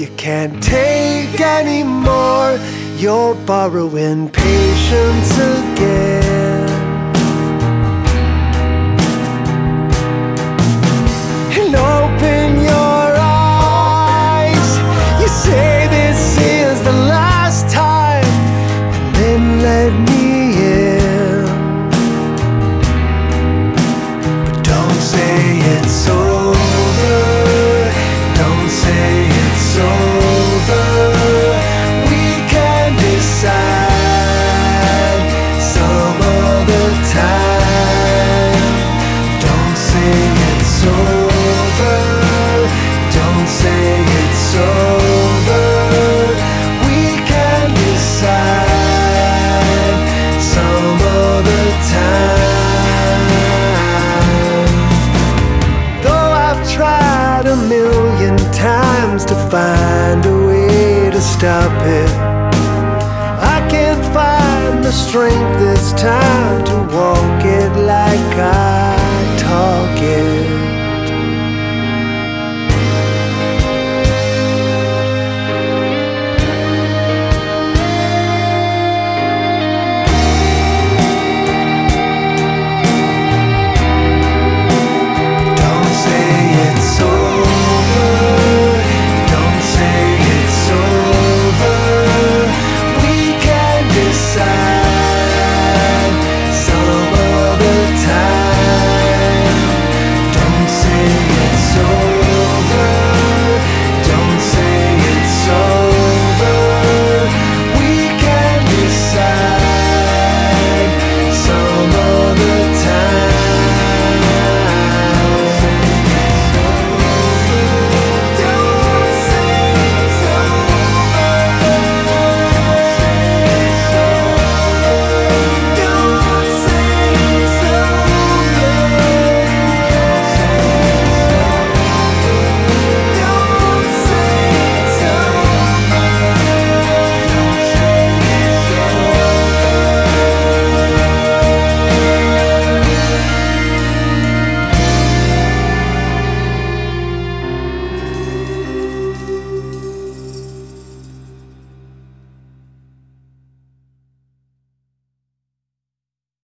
you can't take anymore, you're borrowing patience again. And open your eyes, you say this is the last time, and then let me in. But don't say it's over, don't say it's over. We can decide some other time. Don't say it's over, don't say it's over. We can decide some other time. Though I've tried a million times to find a way to stop it, I can't find the strength this time to walk it like I